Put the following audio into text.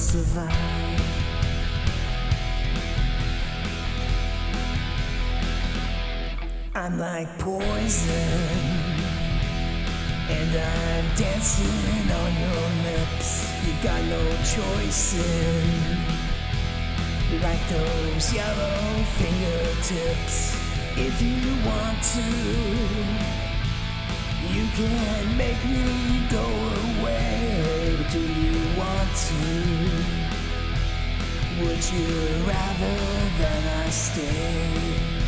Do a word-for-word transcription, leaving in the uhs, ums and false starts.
survive. I'm like poison, and I'm dancing on your lips. You got no choice in, like those yellow fingertips. If you want to, you can make me go away. But do you want to? Would you rather that I stay?